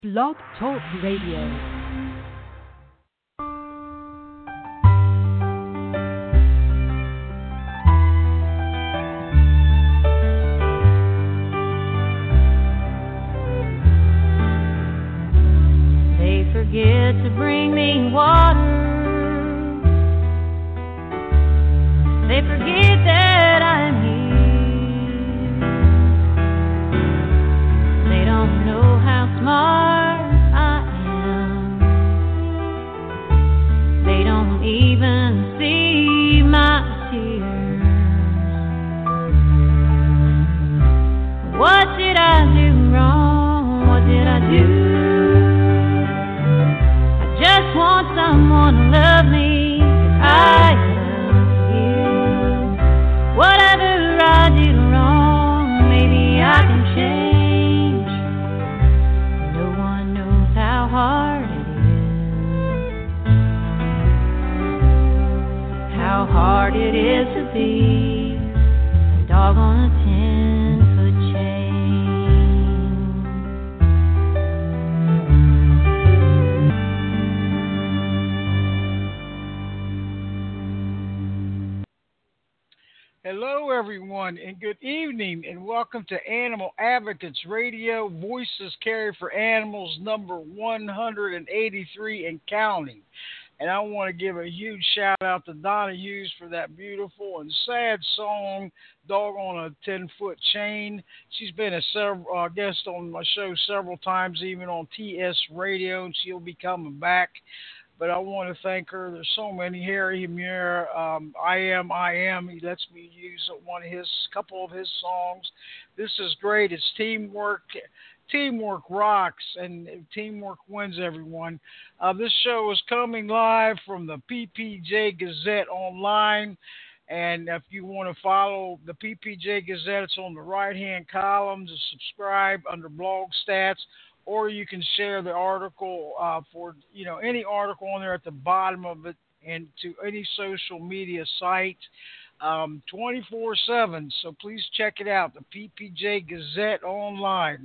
Blog Talk Radio. Forget to bring me water. They forget that I'm here. They don't know how smart I am. They don't even see my tears. What did I do wrong? What did I do? Just want someone to love me, 'cause I love you. Whatever I did wrong, maybe I can change. No one knows how hard it is. How hard it is to be a dog on a 10-foot chain. Hello, everyone, and good evening, and welcome to Animal Advocates Radio, Voices Carry for Animals, number 183 and counting. And I want to give a huge shout out to Donna Hughes for that beautiful and sad song, Dog on a 10-Foot Chain. She's been a guest on my show several times, even on TS Radio, and she'll be coming back. But I want to thank her. There's so many. Harry Hamir, I Am. He lets me use couple of his songs. This is great. It's teamwork. Teamwork rocks, and teamwork wins, everyone. This show is coming live from the PPJ Gazette online. And if you want to follow the PPJ Gazette, it's on the right-hand column to subscribe under blog stats. Or you can share the article for any article on there at the bottom of it and to any social media site 24/7. So please check it out, the PPJ Gazette online,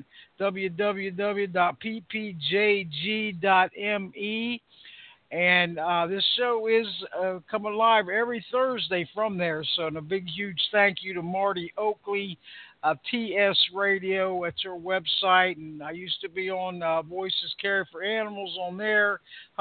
www.ppjg.me. And this show is coming live every Thursday from there. So a big, huge thank you to Marty Oakley, TS Radio. It's her website, and I used to be on Voices Care for Animals on there.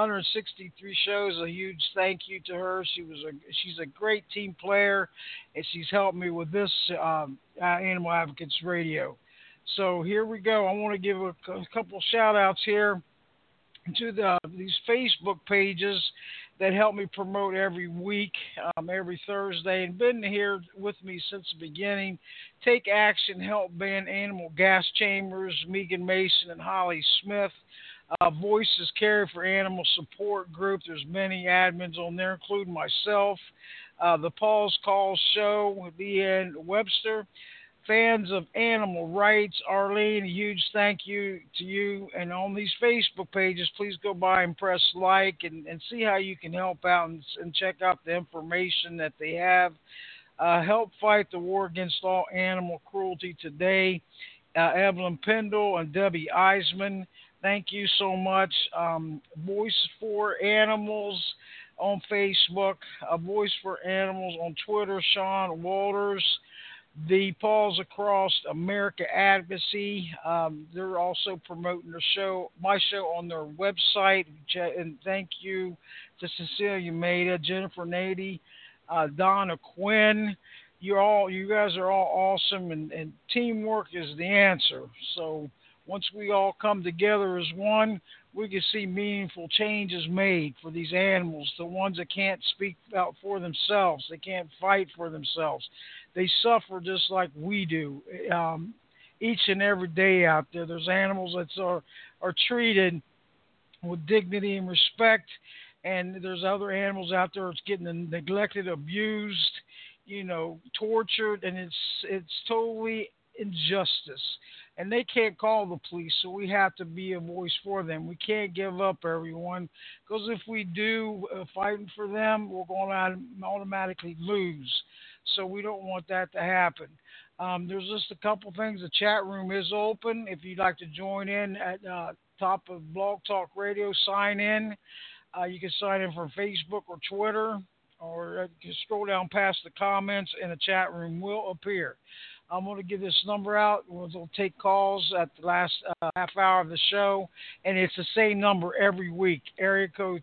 163 shows. A huge thank you to her. She's a great team player, and she's helped me with this Animal Advocates Radio. So here we go. I want to give a couple shout outs here to these Facebook pages that help me promote every week, every Thursday, and been here with me since the beginning. Take Action, Help Ban Animal Gas Chambers, Megan Mason and Holly Smith. Voices Care for Animal Support Group. There's many admins on there, including myself. The Paul's Calls Show, Leanne Webster. Fans of animal rights, Arlene, a huge thank you to you. And on these Facebook pages, please go by and press like and see how you can help out and check out the information that they have. Help fight the war against all animal cruelty today. Evelyn Pendle and Debbie Eisman, thank you so much. Voice for Animals on Facebook, Voice for Animals on Twitter, Sean Walters. The Paws Across America Advocacy, they're also promoting my show on their website. And thank you to Cecilia Maida, Jennifer Nady, Donna Quinn. You guys are all awesome, and teamwork is the answer. So once we all come together as one, we can see meaningful changes made for these animals, the ones that can't speak out for themselves. They can't fight for themselves. They suffer just like we do each and every day out there. There's animals that are treated with dignity and respect, and there's other animals out there that's getting neglected, abused, tortured, and it's totally injustice. And they can't call the police, so we have to be a voice for them. We can't give up, everyone, because if we do, fighting for them, we're going to automatically lose. So we don't want that to happen. There's just a couple things. The chat room is open. If you'd like to join in at top of Blog Talk Radio. Sign in. You can sign in from Facebook or Twitter, or you can scroll down past the comments and the chat room will appear. I'm going to give this number out. We'll take calls at the last half hour of the show, and it's the same number every week. Area code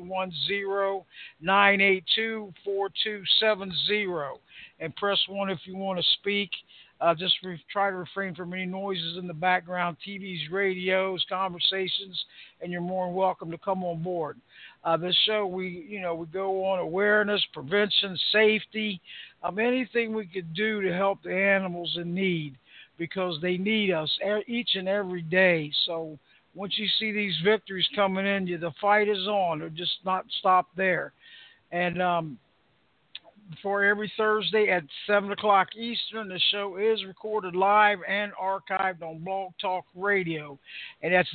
310-982-4270. And press 1 if you want to speak. Just try to refrain from any noises in the background, TVs, radios, conversations, and you're more than welcome to come on board. This show, we go on awareness, prevention, safety, anything we could do to help the animals in need, because they need us each and every day. So once you see these victories coming in, the fight is on. They're just not stopped there. And for every Thursday at 7 o'clock Eastern, the show is recorded live and archived on Blog Talk Radio. And that's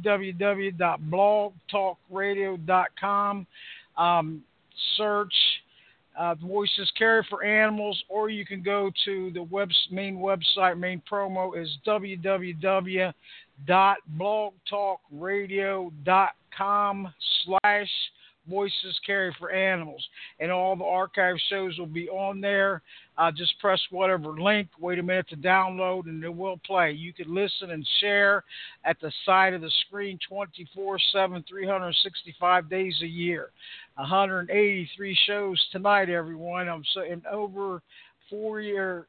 www.blogtalkradio.com. Search Voices Care for Animals, or you can go to the main website. Main promo is www.blogtalkradio.com/Voices Care for Animals, and all the archive shows will be on there. Just press whatever link, wait a minute to download, and it will play. You can listen and share at the side of the screen 24/7, 365 days a year. 183 shows tonight, everyone. I'm so in over 4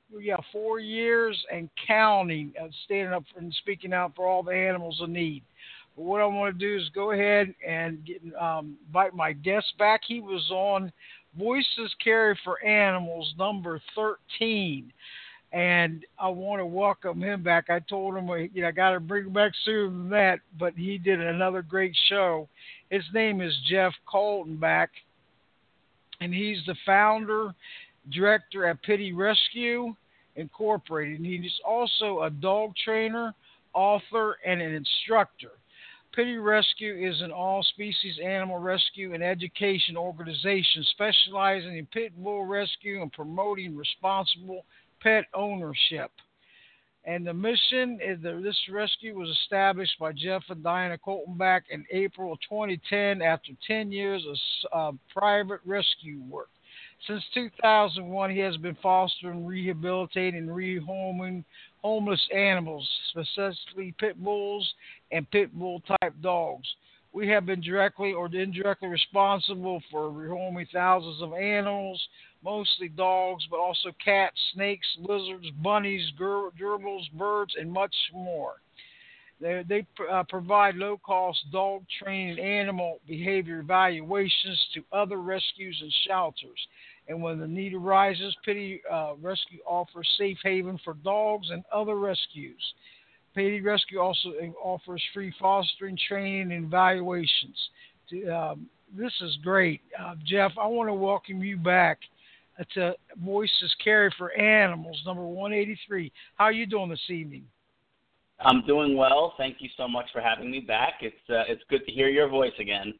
years and counting, standing up and speaking out for all the animals in need. But what I want to do is go ahead and invite my guest back. He was on Voices Care for Animals number 13, and I want to welcome him back. I told him I got to bring him back sooner than that, but he did another great show. His name is Jeff Kaltenbach, and he's the founder, director at Pity Rescue Incorporated. And he's also a dog trainer, author, and an instructor. Pity Rescue is an all-species animal rescue and education organization specializing in pit bull rescue and promoting responsible pet ownership. And the mission is this rescue was established by Jeff and Diana Kaltenbach in April of 2010 after 10 years of private rescue work. Since 2001, he has been fostering, rehabilitating, and rehoming homeless animals, specifically pit bulls and pit bull-type dogs. We have been directly or indirectly responsible for rehoming thousands of animals, mostly dogs, but also cats, snakes, lizards, bunnies, gerbils, birds, and much more. They provide low-cost dog training and animal behavior evaluations to other rescues and shelters. And when the need arises, Pity Rescue offers safe haven for dogs and other rescues. Pity Rescue also offers free fostering, training, and evaluations. This is great. Jeff, I want to welcome you back to Voices Care for Animals, number 183. How are you doing this evening? I'm doing well. Thank you so much for having me back. It's good to hear your voice again.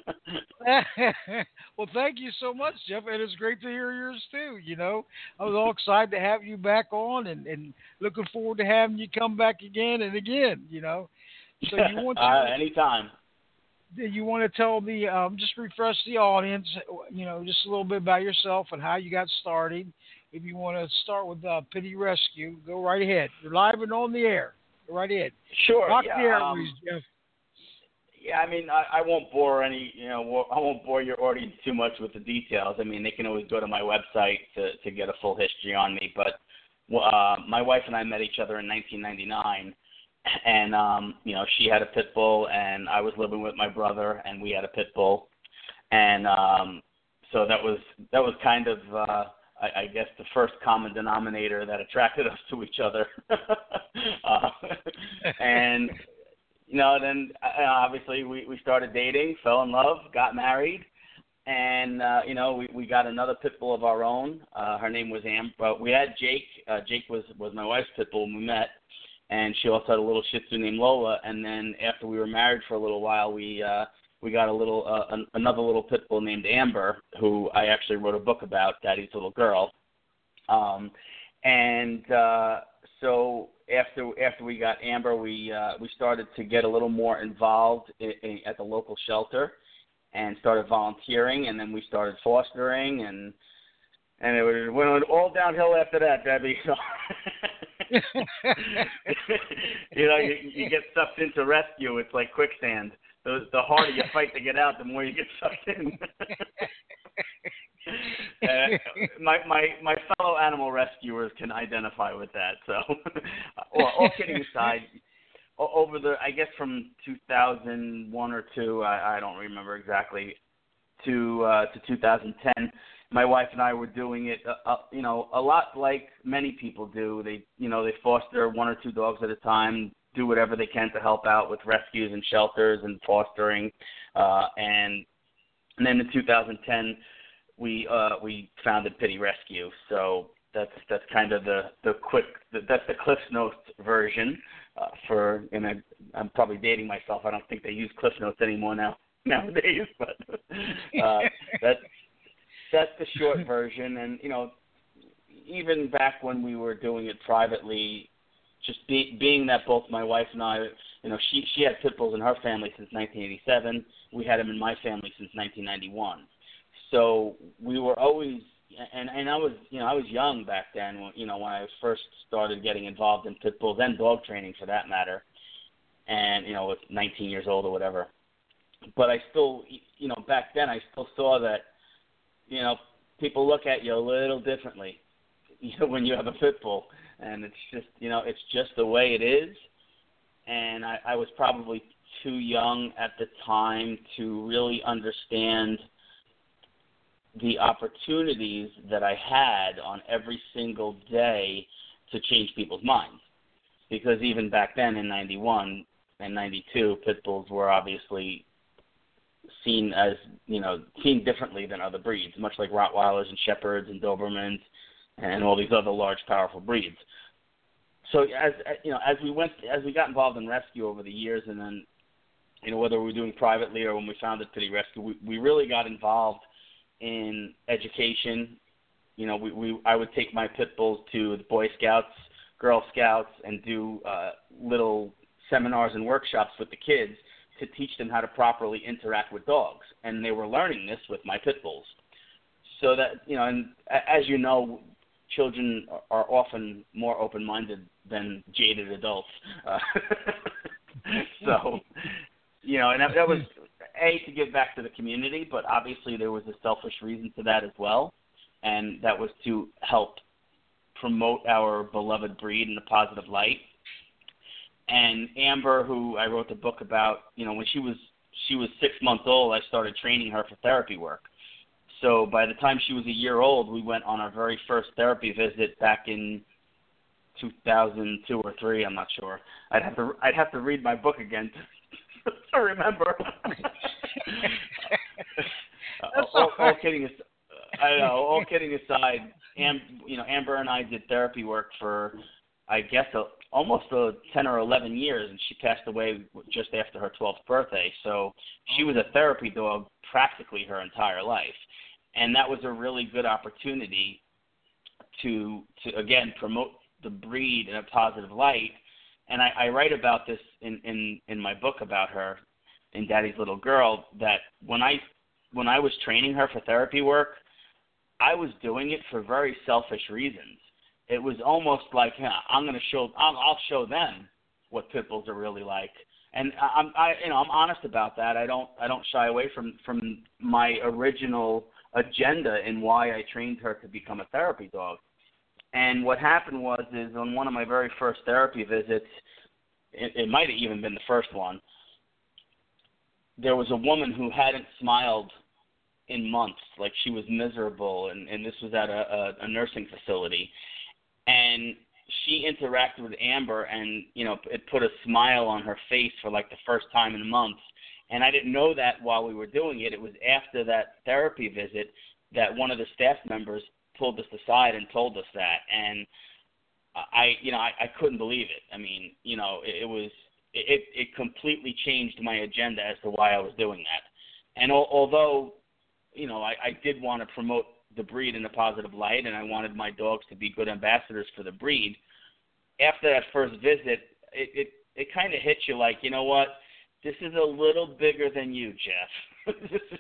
Well, thank you so much, Jeff. And it's great to hear yours too. I was all excited to have you back on, and looking forward to having you come back again and again. So you want to anytime. You want to tell just refresh the audience, just a little bit about yourself and how you got started. If you want to start with Pity Rescue, go right ahead. You're live and on the air. Go right ahead. Sure. Rock the airways, Jeff. Yeah, I mean, I won't bore I won't bore your audience too much with the details. I mean, they can always go to my website to get a full history on me. But my wife and I met each other in 1999, and she had a pit bull, and I was living with my brother, and we had a pit bull, and so that was kind of I guess the first common denominator that attracted us to each other, and. Then obviously we started dating, fell in love, got married, and we got another pit bull of our own. Her name was Amber. We had Jake. Jake was my wife's pit bull when we met, and she also had a little Shih Tzu named Lola. And then after we were married for a little while, we got another little pit bull named Amber, who I actually wrote a book about, Daddy's Little Girl. So after we got Amber, we started to get a little more involved at the local shelter, and started volunteering, and then we started fostering, and it went all downhill after that, Debbie. So, you get sucked into rescue. It's like quicksand. The harder you fight to get out, the more you get sucked in. My fellow animal rescuers can identify with that. So, all kidding aside, I guess from 2001 or 2, I don't remember exactly, to 2010, my wife and I were doing it, a lot like many people do. They foster 1 or 2 dogs at a time, do whatever they can to help out with rescues and shelters and fostering, and then in 2010 we founded Pity Rescue. So that's kind of the Cliff Notes version. I'm probably dating myself. I don't think they use Cliff Notes anymore nowadays, but that's the short version. And even back when we were doing it privately, just being that both my wife and I, she had pit bulls in her family since 1987. We had them in my family since 1991. So we were always, and I was young back then when I first started getting involved in pit bulls and dog training for that matter, and with 19 years old or whatever. But I still, back then I still saw that, people look at you a little differently, when you have a pit bull, and it's just the way it is. And I was probably too young at the time to really understand the opportunities that I had on every single day to change people's minds. Because even back then in 91 and 92, pit bulls were obviously seen differently than other breeds, much like Rottweilers and Shepherds and Dobermans and all these other large, powerful breeds. So as we got involved in rescue over the years, and then whether we were doing privately or when we founded Pity Rescue, we really got involved in education. I would take my pit bulls to the Boy Scouts, Girl Scouts, and do little seminars and workshops with the kids to teach them how to properly interact with dogs. And they were learning this with my pit bulls. So that, and as you know, children are often more open-minded than jaded adults. So, and that was, to give back to the community, but obviously there was a selfish reason to that as well, and that was to help promote our beloved breed in a positive light. And Amber, who I wrote the book about, when she was 6 months old, I started training her for therapy work. So by the time she was a year old, we went on our very first therapy visit back in 2002 or 3. I'm not sure. I'd have to read my book again to remember. All kidding aside, I know. All kidding aside, Amber and I did therapy work for, I guess, almost 10 or 11 years, and she passed away just after her 12th birthday. So she was a therapy dog practically her entire life. And that was a really good opportunity to again, promote the breed in a positive light. And I write about this in my book about her, in Daddy's Little Girl, that when I was training her for therapy work, I was doing it for very selfish reasons. It was almost like, I'll show them what pit bulls are really like. And I'm honest about that. I don't shy away from my original agenda in why I trained her to become a therapy dog. And what happened is on one of my very first therapy visits, it might have even been the first one, there was a woman who hadn't smiled in months, like she was miserable, and this was at a nursing facility. And she interacted with Amber, and, it put a smile on her face for like the first time in months. And I didn't know that while we were doing it. It was after that therapy visit that one of the staff members pulled us aside and told us that. And I couldn't believe it. I mean, it completely changed my agenda as to why I was doing that. And although, I did want to promote the breed in a positive light, and I wanted my dogs to be good ambassadors for the breed, after that first visit, it kind of hits you like, you know what, this is a little bigger than you, Jeff.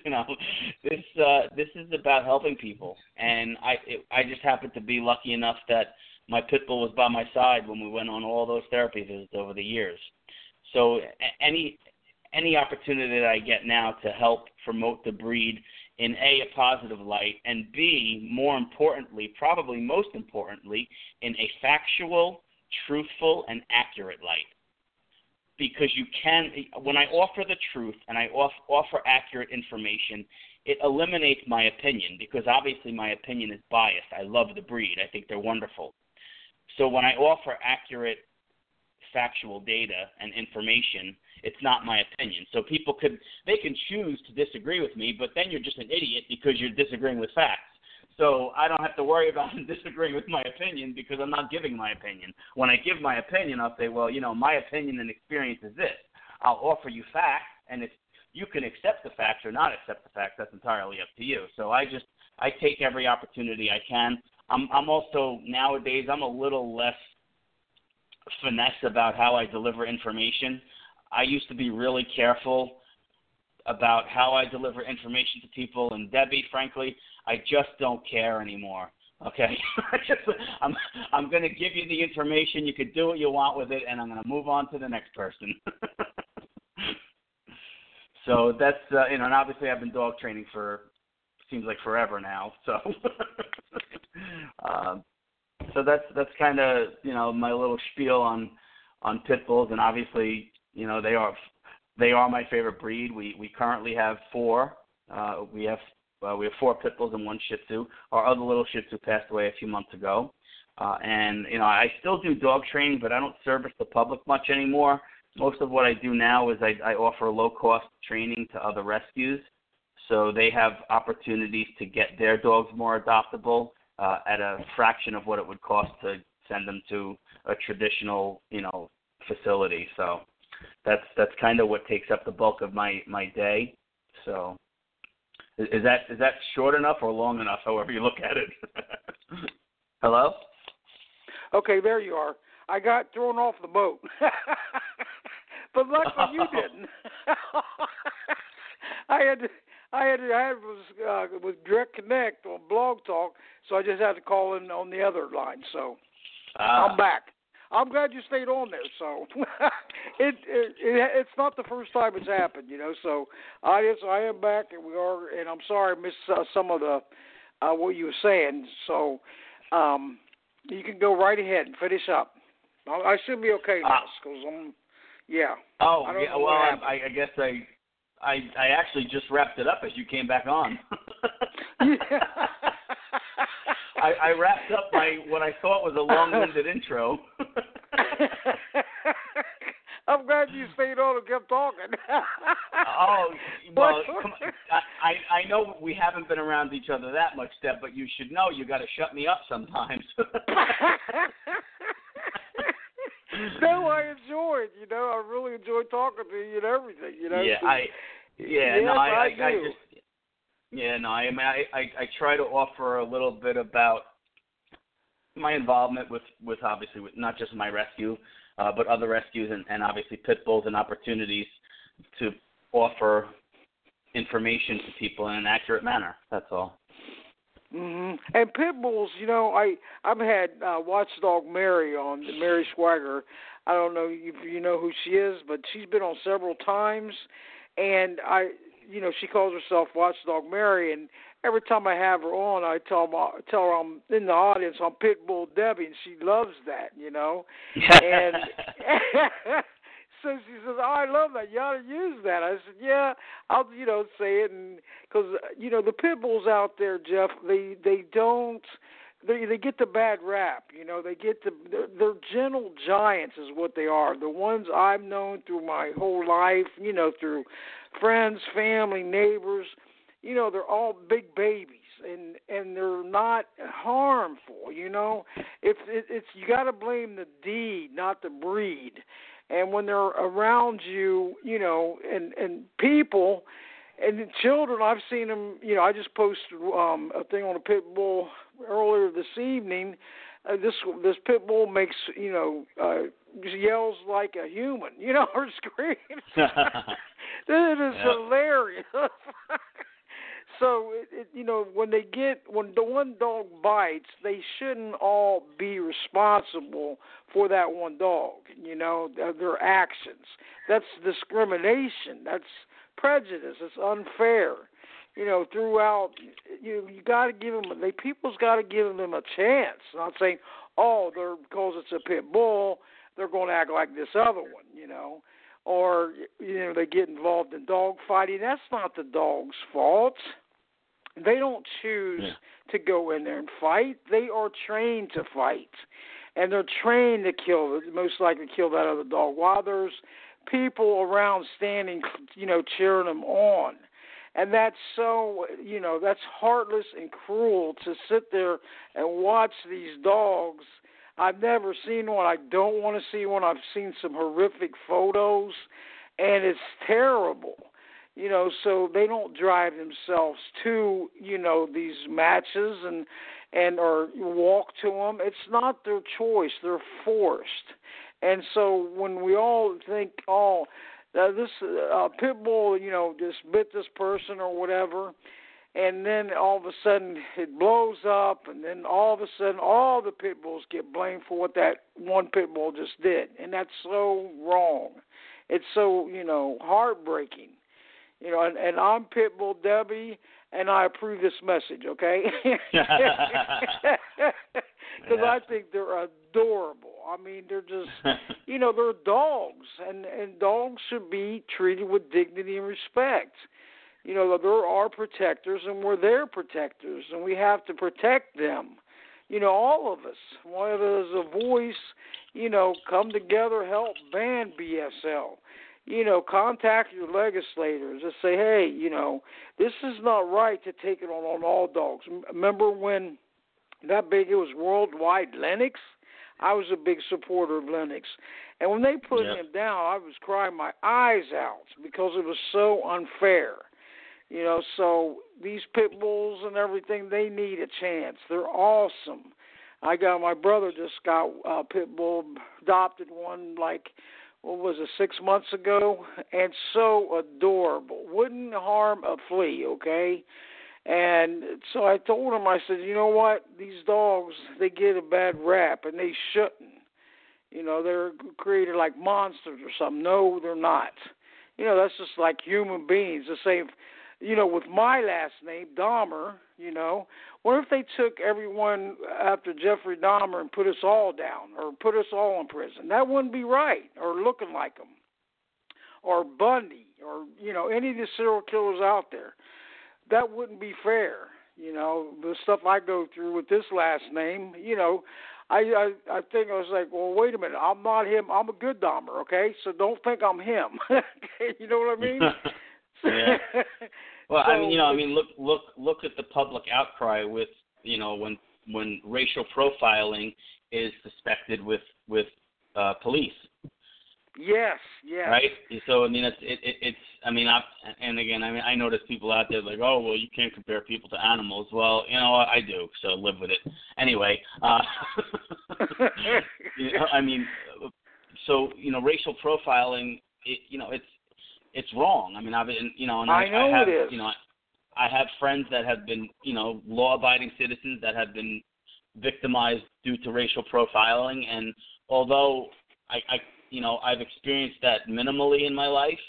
This is about helping people, and I just happened to be lucky enough that my pit bull was by my side when we went on all those therapy visits over the years. So any opportunity that I get now to help promote the breed in a positive light, and B, more importantly, probably most importantly, in a factual, truthful, and accurate light. Because you can, when I offer the truth and I offer accurate information, it eliminates my opinion, because obviously my opinion is biased. I love the breed. I think they're wonderful. So when I offer accurate, factual data and information, it's not my opinion. So people can choose to disagree with me, but then you're just an idiot because you're disagreeing with facts. So I don't have to worry about disagreeing with my opinion because I'm not giving my opinion. When I give my opinion, I'll say, well, my opinion and experience is this. I'll offer you facts, and if you can accept the facts or not accept the facts, that's entirely up to you. So I take every opportunity I can. I'm also, nowadays, I'm a little less finesse about how I deliver information. I used to be really careful about how I deliver information to people, and Debbie, frankly, I just don't care anymore. Okay, I'm going to give you the information. You could do what you want with it, and I'm going to move on to the next person. So that's and obviously I've been dog training for seems like forever now. So so that's kind of my little spiel on pit bulls, and obviously they are my favorite breed. We currently have 4. We have 4 pit bulls and 1 Shih Tzu. Our other little Shih Tzu passed away a few months ago, and I still do dog training, but I don't service the public much anymore. Most of what I do now is I offer low-cost training to other rescues, so they have opportunities to get their dogs more adoptable at a fraction of what it would cost to send them to a traditional facility. So that's kind of what takes up the bulk of my day. So is that short enough or long enough, however you look at it? Hello? Okay, there you are. I got thrown off the boat. But luckily you didn't. I was Direct Connect on Blog Talk, so I just had to call in on the other line. So I'm back. I'm glad you stayed on there. So it's not the first time it's happened, So audience, I am back, and I'm sorry I missed some of the what you were saying. So you can go right ahead and finish up. I should be okay now, because yeah. Oh, yeah. Well, I guess I actually just wrapped it up as you came back on. I wrapped up what I thought was a long-winded intro. I'm glad you stayed on and kept talking. Oh, well, come on. I know we haven't been around each other that much, Deb, but you should know you got to shut me up sometimes. No, I enjoy it. I really enjoy talking to you and everything. I try to offer a little bit about my involvement with obviously with not just my rescue, but other rescues and obviously pit bulls, and opportunities to offer information to people in an accurate manner. That's all. Mm-hmm. And pit bulls, I've had Watchdog Mary on, Mary Swagger. I don't know if you know who she is, but she's been on several times, and she calls herself Watchdog Mary, and every time I have her on, I tell her I'm in the audience, I'm Pitbull Debbie, and she loves that, and so she says, "Oh, I love that. You ought to use that." I said, "Yeah, I'll, say it." And because the pit bulls out there, Jeff, they get the bad rap. They get they're gentle giants, is what they are. The ones I've known through my whole life, through friends, family, neighbors. They're all big babies, and they're not harmful. It's you got to blame the deed, not the breed. And when they're around you, and people and children, I've seen them. I just posted a thing on a pit bull earlier this evening this pit bull makes, yells like a human, or screams. It is hilarious. So, when the one dog bites, they shouldn't all be responsible for that one dog, their actions. That's discrimination. That's prejudice. It's unfair. Throughout, you got to give them, people's got to give them a chance. Not saying, because it's a pit bull, they're going to act like this other one, or, they get involved in dog fighting. That's not the dog's fault. They don't choose to go in there and fight. They are trained to fight, and they're trained to most likely kill that other dog while there's people around standing, cheering them on. And that's so, that's heartless and cruel to sit there and watch these dogs. I've never seen one. I don't want to see one. I've seen some horrific photos, and it's terrible. So they don't drive themselves to, these matches or walk to them. It's not their choice. They're forced. And so when we all think, this pit bull, just bit this person or whatever, and then all of a sudden it blows up, and then all of a sudden all the pit bulls get blamed for what that one pit bull just did. And that's so wrong. It's so, heartbreaking. And I'm Pitbull Debbie, and I approve this message, okay? Because I think they're adorable. I mean, they're just, they're dogs, and dogs should be treated with dignity and respect. There are protectors, and we're their protectors, and we have to protect them. All of us. One of us is a voice, come together, help ban BSL. Contact your legislators and say, hey, this is not right to take it on all dogs. Remember when it was worldwide Lennox? I was a big supporter of Lennox. And when they put him down, I was crying my eyes out because it was so unfair. So these pit bulls and everything, they need a chance. They're awesome. My brother just got a pit bull, adopted one 6 months ago, and so adorable. Wouldn't harm a flea, okay? And so I told him, I said, you know what? These dogs, they get a bad rap, and they shouldn't. They're created like monsters or something. No, they're not. That's just like human beings. The same, with my last name, Dahmer, what if they took everyone after Jeffrey Dahmer and put us all down or put us all in prison? That wouldn't be right, or looking like them, or Bundy, or, any of the serial killers out there. That wouldn't be fair. The stuff I go through with this last name, I think I was like, well, wait a minute, I'm not him. I'm a good Dahmer, okay? So don't think I'm him. You know what I mean? Yeah. Well, so, look at the public outcry with, when racial profiling is suspected with police. Yes. Right. So I know there's people out there like, oh, well, you can't compare people to animals. Well, I do, so live with it. Anyway, racial profiling, it's wrong. I mean, it is. I have friends that have been, law-abiding citizens that have been victimized due to racial profiling, and although I've experienced that minimally in my life,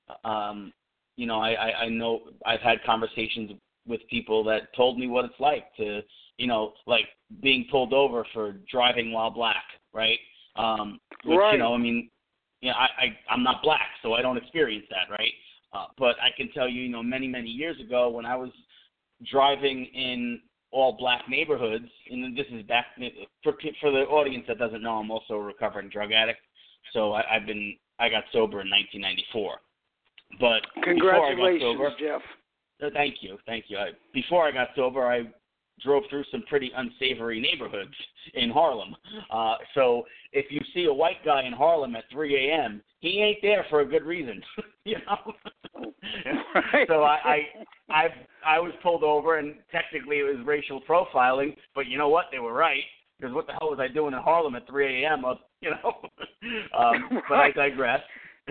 I know I've had conversations with people that told me what it's like to, like being pulled over for driving while black, right? Which, right. I'm not black, so I don't experience that, right? But I can tell you, many, many years ago when I was driving in all black neighborhoods, and this is back for the audience that doesn't know, I'm also a recovering drug addict. So I got sober in 1994. But congratulations, Jeff. Thank you. Before I got sober, I drove through some pretty unsavory neighborhoods in Harlem. So if you see a white guy in Harlem at 3 a.m., he ain't there for a good reason, Right. So I was pulled over, and technically it was racial profiling, but you know what? They were right. because what the hell was I doing in Harlem at 3 a.m. You know? But I digress.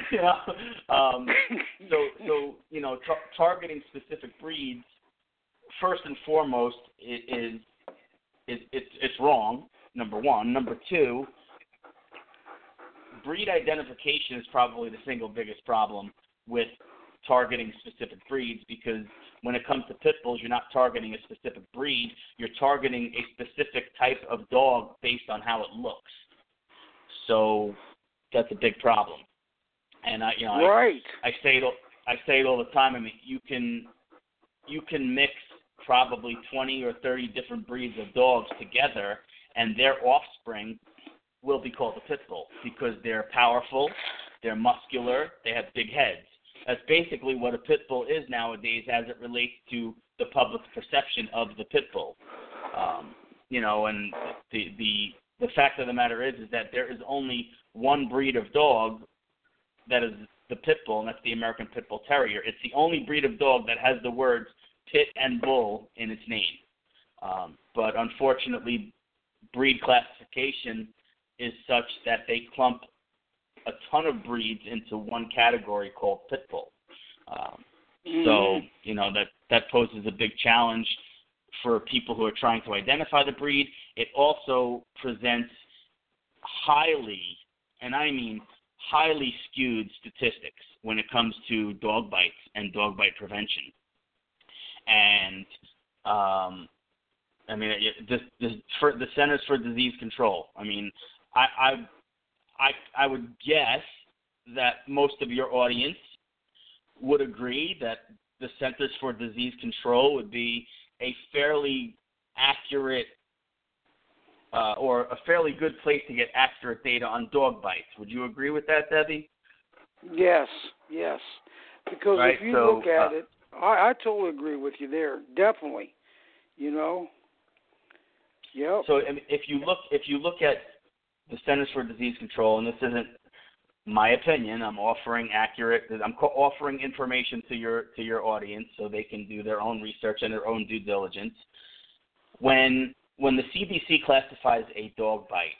So you know, targeting specific breeds first and foremost is it's wrong. Number one. Number two, breed identification is probably the single biggest problem with targeting specific breeds, because when it comes to pit bulls, you're not targeting a specific breed. You're targeting a specific type of dog based on how it looks. So that's a big problem. And I say it all the time. I mean, you can mix probably 20 or 30 different breeds of dogs together, and their offspring will be called a pit bull because they're powerful, they're muscular, they have big heads. That's basically what a pit bull is nowadays as it relates to the public's perception of the pit bull. You know, and the fact of the matter is that there is only one breed of dog that is the pit bull, and that's the American Pit Bull Terrier. It's the only breed of dog that has the words pit and bull in its name. But unfortunately, breed classification is such that they clump a ton of breeds into one category called pit bull. So, you know, that poses a big challenge for people who are trying to identify the breed. It also presents highly, and I mean highly skewed statistics when it comes to dog bites and dog bite prevention. And, I mean, for the Centers for Disease Control, I mean, I would guess that most of your audience would agree that the Centers for Disease Control would be a fairly accurate or a fairly good place to get accurate data on dog bites. Would you agree with that, Debbie? Yes. Because right, if you look at it, I totally agree with you there. Definitely. You know. Yep. So if you look at the Centers for Disease Control, and this isn't my opinion, I'm offering information to your audience so they can do their own research and their own due diligence. When the CDC classifies a dog bite,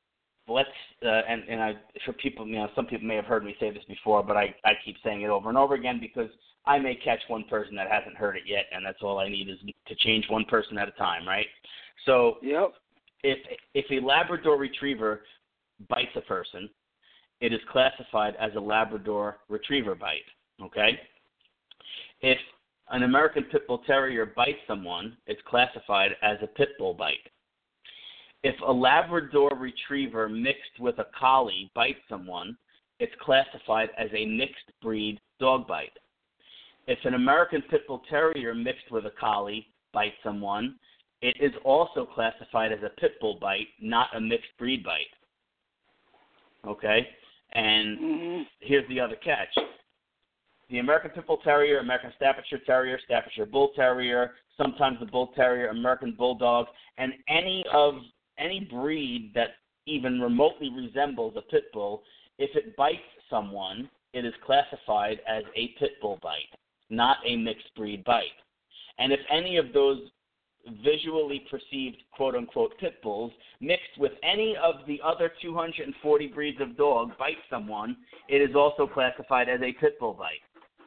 for people, you know, some people may have heard me say this before, but I keep saying it over and over again because I may catch one person that hasn't heard it yet, and that's all I need is to change one person at a time, right? So yep. If a Labrador Retriever bites a person, it is classified as a Labrador Retriever bite, okay? If an American Pit Bull Terrier bites someone, it's classified as a Pit Bull bite. If a Labrador Retriever mixed with a Collie bites someone, it's classified as a mixed breed dog bite. If an American Pit Bull Terrier mixed with a Collie bites someone, it is also classified as a pit bull bite, not a mixed breed bite. Okay? And here's the other catch. The American Pit Bull Terrier, American Staffordshire Terrier, Staffordshire Bull Terrier, sometimes the Bull Terrier, American Bulldog, and any breed that even remotely resembles a pit bull, if it bites someone, it is classified as a pit bull bite, not a mixed breed bite. And if any of those visually perceived quote-unquote pit bulls mixed with any of the other 240 breeds of dog bite someone, it is also classified as a pit bull bite.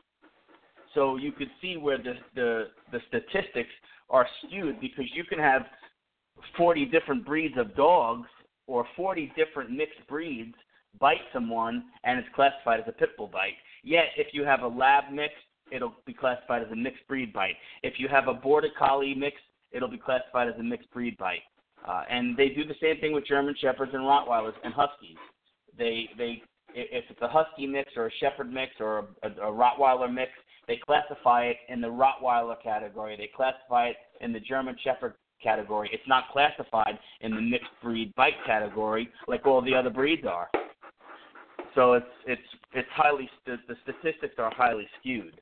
So you could see where the statistics are skewed, because you can have 40 different breeds of dogs or 40 different mixed breeds bite someone and it's classified as a pit bull bite. Yet if you have a lab mix, it'll be classified as a mixed breed bite. If you have a border collie mix, it'll be classified as a mixed breed bite. And they do the same thing with German Shepherds and Rottweilers and Huskies. If it's a Husky mix or a Shepherd mix or a Rottweiler mix, they classify it in the Rottweiler category. They classify it in the German Shepherd category. It's not classified in the mixed breed bite category like all the other breeds are. So it's highly, the statistics are highly skewed.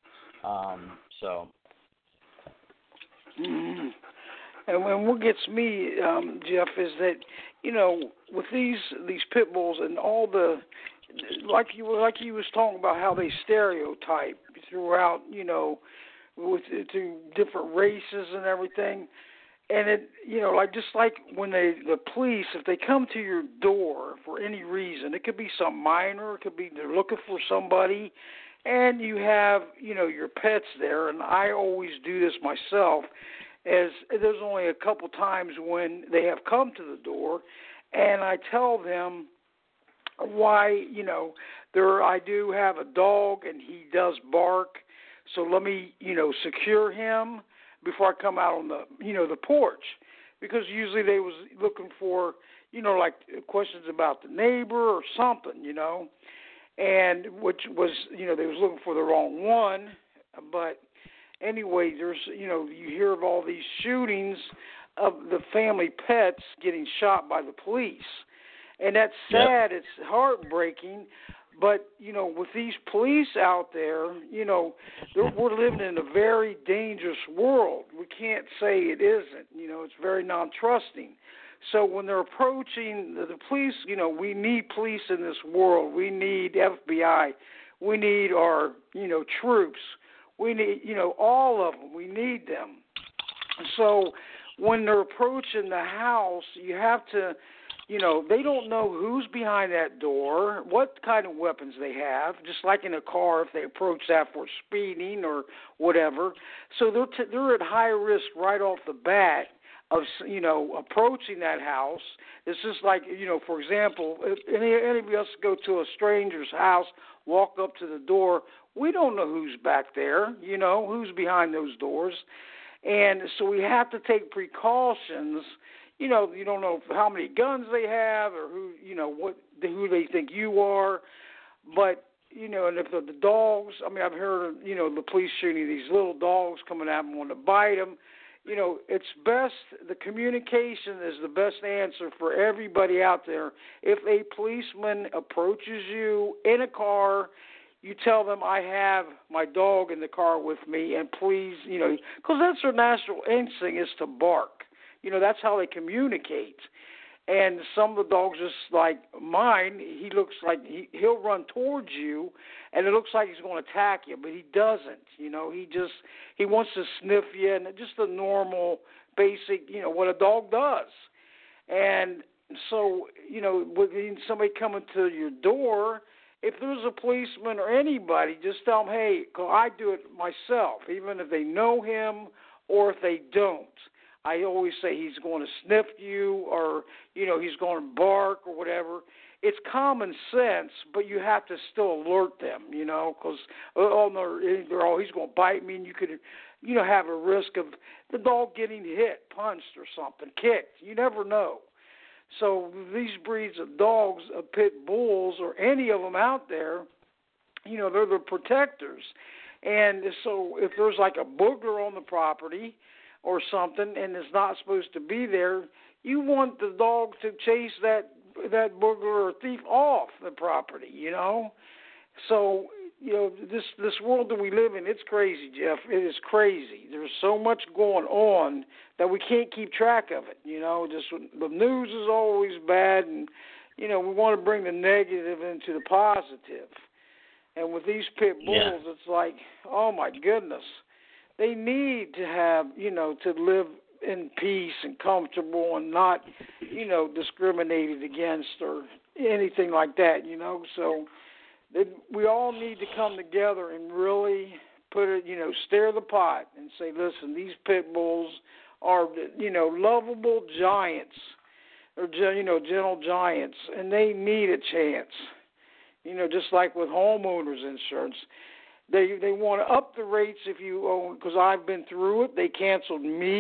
And what gets me, Jeff, is that, you know, with these pit bulls and all the, like you was talking about how they stereotype throughout, you know, through different races and everything. And it, like just like when the police, if they come to your door for any reason, it could be some minor, it could be they're looking for somebody, and you have, your pets there. And I always do this myself, as there's only a couple times when they have come to the door, and I tell them why, I do have a dog and he does bark, so let me, secure him before I come out on the, the porch, because usually they was looking for, like questions about the neighbor or something, and which was, they was looking for the wrong one. But anyway, there's, you hear of all these shootings of the family pets getting shot by the police, and that's sad. Yep. It's heartbreaking. But, with these police out there, we're living in a very dangerous world. We can't say it isn't. It's very non-trusting. So when they're approaching the police, we need police in this world. We need FBI. We need our, troops. We need, all of them. We need them. So when they're approaching the house, you have to, they don't know who's behind that door, what kind of weapons they have, just like in a car if they approach that for speeding or whatever. So they're at high risk right off the bat of, approaching that house. It's just like, for example, if any of us go to a stranger's house, walk up to the door, we don't know who's back there, who's behind those doors. And so we have to take precautions. You don't know how many guns they have or who they think you are. But, and if the dogs, I've heard of, the police shooting these little dogs coming at them, wanting to bite them. It's best, the communication is the best answer for everybody out there. If a policeman approaches you in a car, you tell them, I have my dog in the car with me, and please, because that's their natural instinct is to bark. That's how they communicate. And some of the dogs, just like mine, he looks like he'll run towards you, and it looks like he's going to attack you, but he doesn't. He wants to sniff you, and just the normal, basic, what a dog does. And so, when somebody coming to your door, if there's a policeman or anybody, just tell them, hey, 'cause I do it myself, even if they know him or if they don't. I always say he's going to sniff you or, he's going to bark or whatever. It's common sense, but you have to still alert them, because he's going to bite me, and you could, have a risk of the dog getting hit, punched or something, kicked. You never know. So these breeds of dogs, pit bulls or any of them out there, they're the protectors. And so if there's like a booger on the property or something and it's not supposed to be there, you want the dog to chase that booger or thief off the property, So, this world that we live in, it's crazy, Jeff. It is crazy. There's so much going on that we can't keep track of it, Just the news is always bad, and, we want to bring the negative into the positive. And with these pit bulls, It's like, oh, my goodness. They need to have, to live in peace and comfortable and not, discriminated against or anything like that, So we all need to come together and really put it, stir the pot and say, listen, these pit bulls are, lovable giants or, gentle giants, and they need a chance. Just like with homeowners insurance. They want to up the rates if you own, because I've been through it. They canceled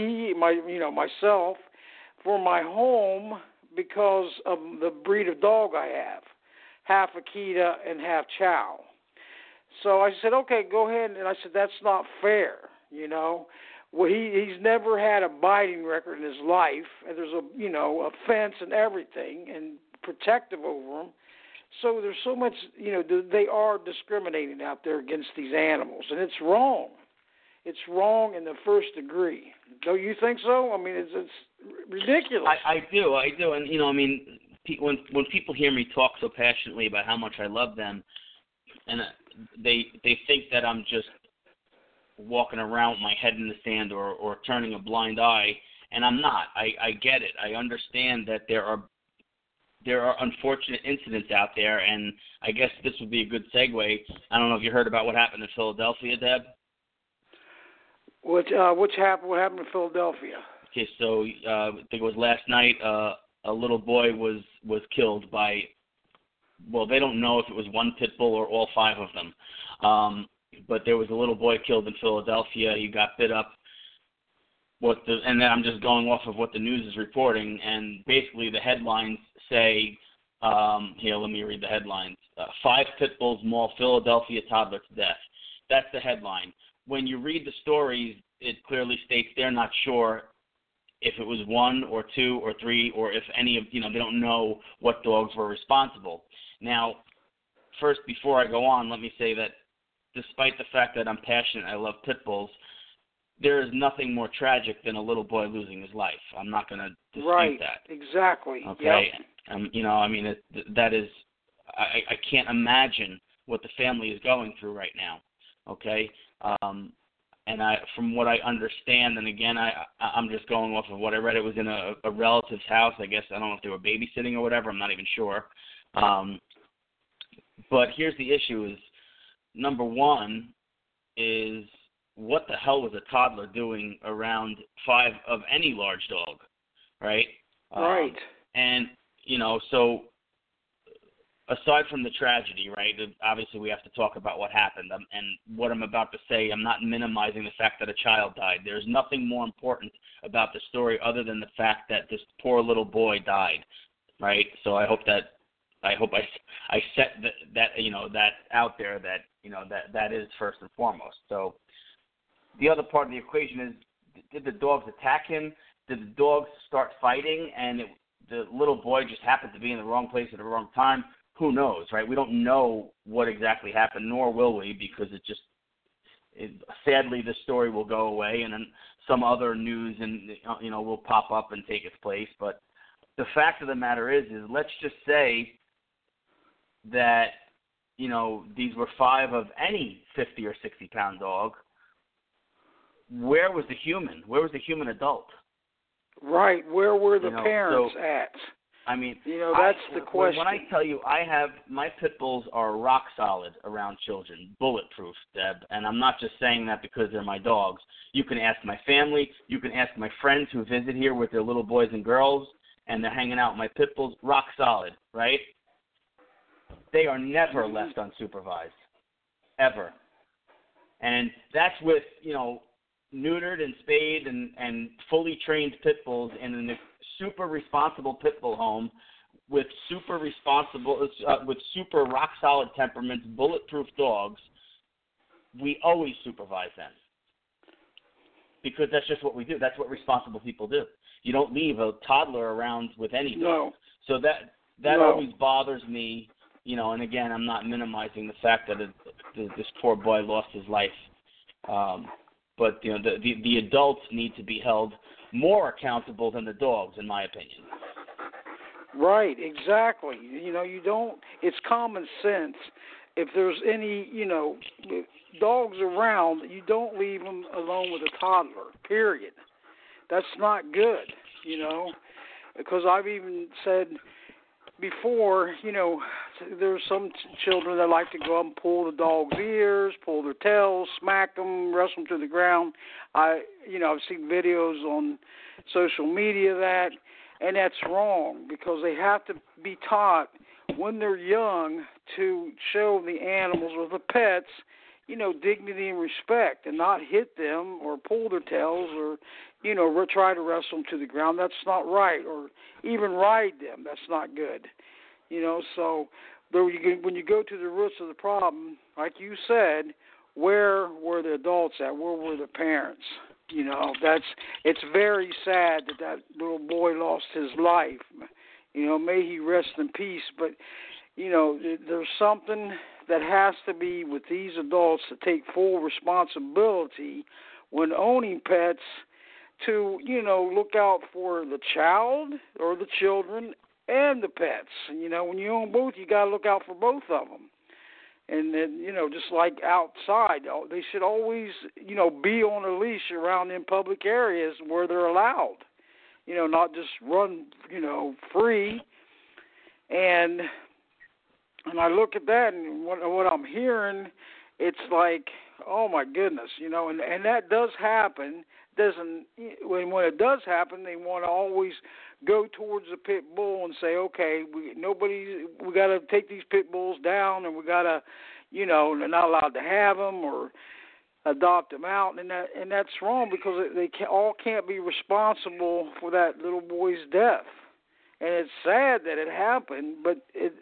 myself for my home because of the breed of dog I have, half Akita and half Chow. So I said, okay, go ahead. And I said, that's not fair, Well, he's never had a biting record in his life, and there's a fence and everything, and protective over him. So there's so much, they are discriminating out there against these animals, and it's wrong. It's wrong in the first degree. Don't you think so? It's ridiculous. I do, and when people hear me talk so passionately about how much I love them, and they think that I'm just walking around with my head in the sand or turning a blind eye, and I'm not. I get it. I understand that there are unfortunate incidents out there, and I guess this would be a good segue. I don't know if you heard about what happened in Philadelphia, Deb. What happened? What happened in Philadelphia? Okay, so I think it was last night. A little boy was killed by. Well, they don't know if it was one pit bull or all 5 of them, but there was a little boy killed in Philadelphia. He got bit up. And then I'm just going off of what the news is reporting, and basically the headlines say, here, let me read the headlines. 5 pit bulls maul Philadelphia toddler to death. That's the headline. When you read the stories, it clearly states they're not sure if it was 1 or 2 or 3 or if any of, they don't know what dogs were responsible. Now, first, before I go on, let me say that despite the fact that I'm passionate, I love pit bulls, there is nothing more tragic than a little boy losing his life. I'm not going to dispute right. that. Exactly. Okay. Yep. That is, I can't imagine what the family is going through right now. Okay. And from what I understand, and again, I'm just going off of what I read. It was in a relative's house. I guess I don't know if they were babysitting or whatever. I'm not even sure. But here's the issue: is number one is, what the hell was a toddler doing around 5 of any large dog, right? Right. And, so aside from the tragedy, right, obviously we have to talk about what happened. And what I'm about to say, I'm not minimizing the fact that a child died. There's nothing more important about the story other than the fact that this poor little boy died, right? So I hope I set that out there, that is first and foremost. So the other part of the equation is, did the dogs attack him? Did the dogs start fighting and the little boy just happened to be in the wrong place at the wrong time? Who knows, right? We don't know what exactly happened, nor will we, because sadly the story will go away and then some other news will pop up and take its place. But the fact of the matter is let's just say that, these were 5 of any 50 or 60 pound dog. Where was the human? Where was the human adult? Right. Where were the parents at? I mean, that's the question. When I tell you, my pit bulls are rock solid around children, bulletproof, Deb. And I'm not just saying that because they're my dogs. You can ask my family. You can ask my friends who visit here with their little boys and girls, and they're hanging out with my pit bulls. Rock solid, right? They are never left unsupervised, ever. And that's with, neutered and spayed and fully trained pit bulls in a super responsible pit bull home with super rock solid temperaments, bulletproof dogs. We always supervise them because that's just what we do. That's what responsible people do. You don't leave a toddler around with any dog. No. So that always bothers me, and again, I'm not minimizing the fact that this poor boy lost his life. But the adults need to be held more accountable than the dogs, in my opinion. Right, exactly. You don't. It's common sense. If there's any, dogs around, you don't leave them alone with a toddler. Period. That's not good. Because I've even said before, there's some children that like to go up and pull the dog's ears, pull their tails, smack them, wrestle them to the ground. I've seen videos on social media and that's wrong because they have to be taught when they're young to show the animals or the pets, dignity and respect and not hit them or pull their tails or, try to wrestle them to the ground. That's not right. Or even ride them. That's not good. So when you go to the roots of the problem, like you said, where were the adults at? Where were the parents? It's very sad that little boy lost his life. May he rest in peace. But, there's something that has to be with these adults to take full responsibility when owning pets to, look out for the child or the children and the pets. When you own both, you got to look out for both of them. And then, just like outside, they should always, be on a leash around in public areas where they're allowed. not just run, free. And I look at that, and what I'm hearing, it's like, oh my goodness, and that does happen. When it does happen, they want to always go towards the pit bull and say, okay, we got to take these pit bulls down, and we got to, they're not allowed to have them or adopt them out, and that's wrong, because they can't be responsible for that little boy's death. And it's sad that it happened, but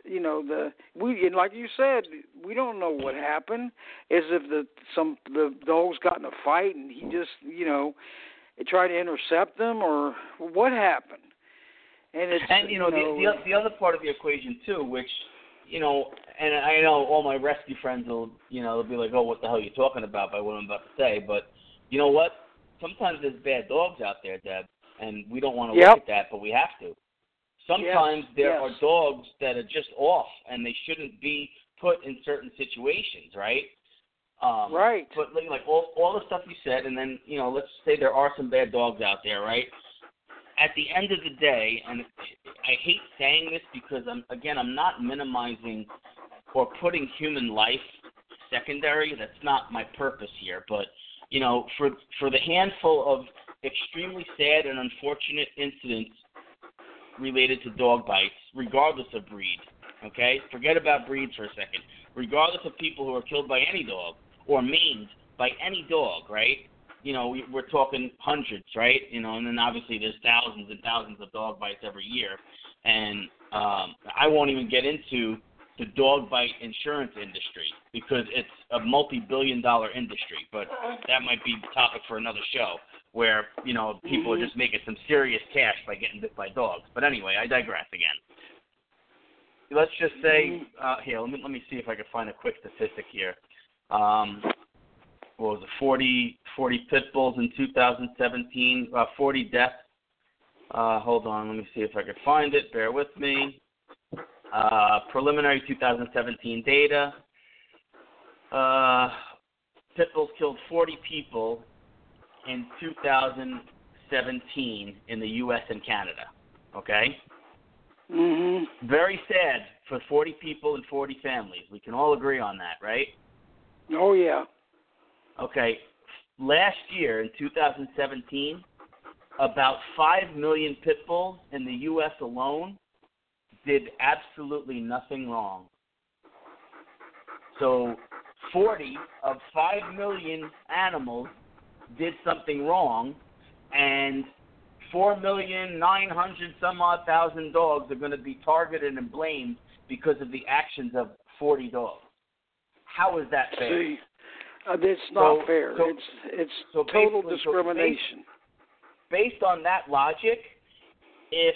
and like you said, we don't know what happened. As if the dogs got in a fight and he just tried to intercept them, or what happened. And the other part of the equation too, which and I know all my rescue friends will they'll be like, oh, what the hell are you talking about by what I'm about to say, but you know what? Sometimes there's bad dogs out there, Deb, and we don't want to look at that, but we have to. Sometimes there are dogs that are just off, and they shouldn't be put in certain situations, right? Right. But like all the stuff you said, and then let's say there are some bad dogs out there, right? At the end of the day, and I hate saying this because I'm not minimizing or putting human life secondary. That's not my purpose here. But for the handful of extremely sad and unfortunate incidents related to dog bites, regardless of breed, okay? Forget about breed for a second. Regardless of people who are killed by any dog or maimed by any dog, right? We're talking hundreds, right? And then obviously there's thousands and thousands of dog bites every year. And I won't even get into the dog bite insurance industry because it's a multi-billion-dollar industry, but that might be the topic for another show, where, people are just making some serious cash by getting bit by dogs. But anyway, I digress again. Let's just say, here, let me see if I can find a quick statistic here. What was it, 40 pit bulls in 2017, 40 deaths. Hold on, let me see if I can find it. Bear with me. Preliminary 2017 data. Pit bulls killed 40 people in 2017 in the U.S. and Canada, okay? Mm-hmm. Very sad for 40 people and 40 families. We can all agree on that, right? Oh, yeah. Okay. Last year, in 2017, about 5 million pit bulls in the U.S. alone did absolutely nothing wrong. So 40 of 5 million animals did something wrong, and 4,900,000 dogs are going to be targeted and blamed because of the actions of 40 dogs. How is that fair? See, it's not fair. It's total discrimination. Based on that logic, if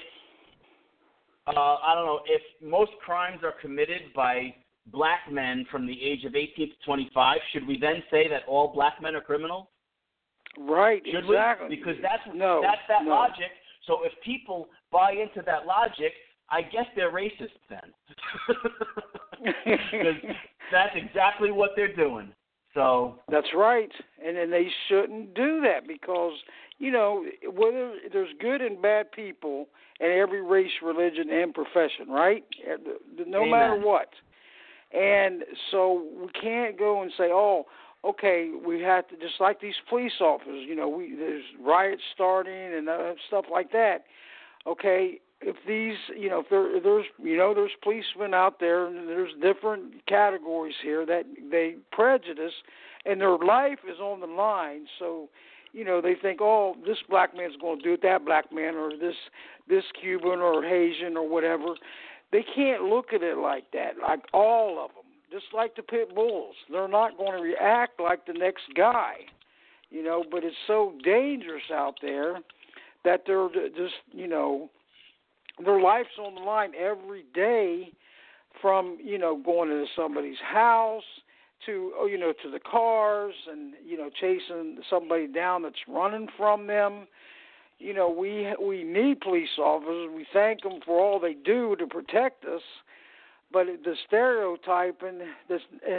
if most crimes are committed by black men from the age of 18 to 25, should we then say that all black men are criminals? Right, should exactly. we? Because that's that logic. So if people buy into that logic, I guess they're racist then. Because that's exactly what they're doing. So that's right, and then they shouldn't do that because whether there's good and bad people in every race, religion, and profession, right? No Amen. Matter what. And so we can't go and say, oh, okay, we have to, just like these police officers, there's riots starting and stuff like that. Okay, if these, if there's policemen out there, and there's different categories here that they prejudice, and their life is on the line. So, they think, oh, this black man's going to do it, that black man, or this Cuban or Haitian or whatever. They can't look at it like that, like all of them. Just like the pit bulls, they're not going to react like the next guy, but it's so dangerous out there that they're just, their life's on the line every day from, going into somebody's house to, to the cars and, chasing somebody down that's running from them. We need police officers. We thank them for all they do to protect us. But the stereotype and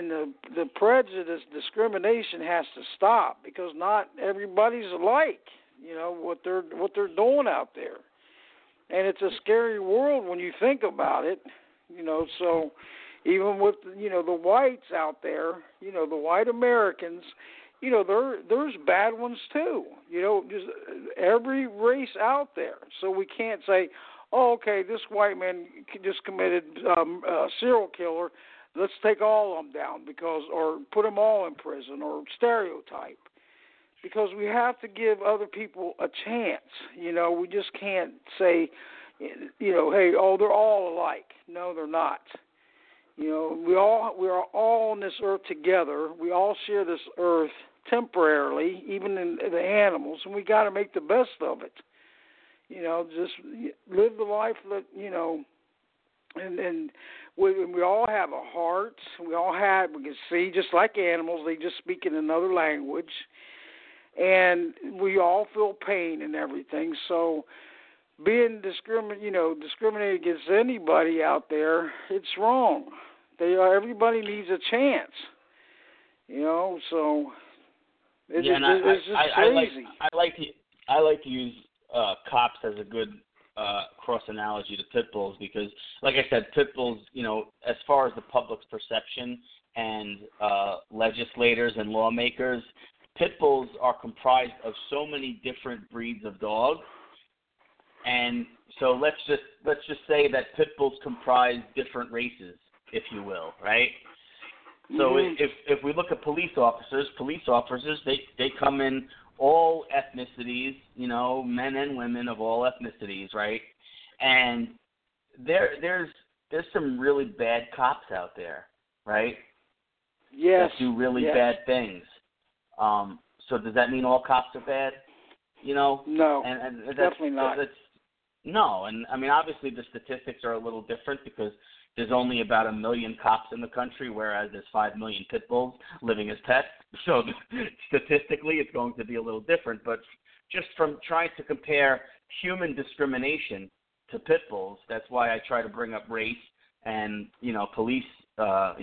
the prejudice, discrimination has to stop because not everybody's alike. what they're doing out there. And it's a scary world when you think about it, so even with, the whites out there, the white Americans, there's bad ones too, just every race out there. So we can't say, oh, okay, this white man just committed a serial killer, let's take all of them down or put them all in prison or stereotype. Because we have to give other people a chance. We just can't say, hey, they're all alike. No, they're not. We are all on this earth together. We all share this earth temporarily, even in the animals, and we got to make the best of it. Just live the life that, and we all have a heart. We can see, just like animals, they just speak in another language. And we all feel pain and everything. So being discriminated against anybody out there, it's wrong. Everybody needs a chance. So it's just crazy. I like to use cops as a good cross analogy to pit bulls because, like I said, pit bulls, as far as the public's perception and legislators and lawmakers, pit bulls are comprised of so many different breeds of dogs, and so let's just say that pit bulls comprise different races, if you will, right? Mm-hmm. So if we look at police officers, they come in all ethnicities, men and women of all ethnicities, right? And there's some really bad cops out there, right? Yes. That do really bad things. So does that mean all cops are bad? No, and definitely not. No, and I mean obviously the statistics are a little different because there's only about 1 million cops in the country, whereas there's 5 million pit bulls living as pets. So statistically, it's going to be a little different. But just from trying to compare human discrimination to pit bulls, that's why I try to bring up race and police, cops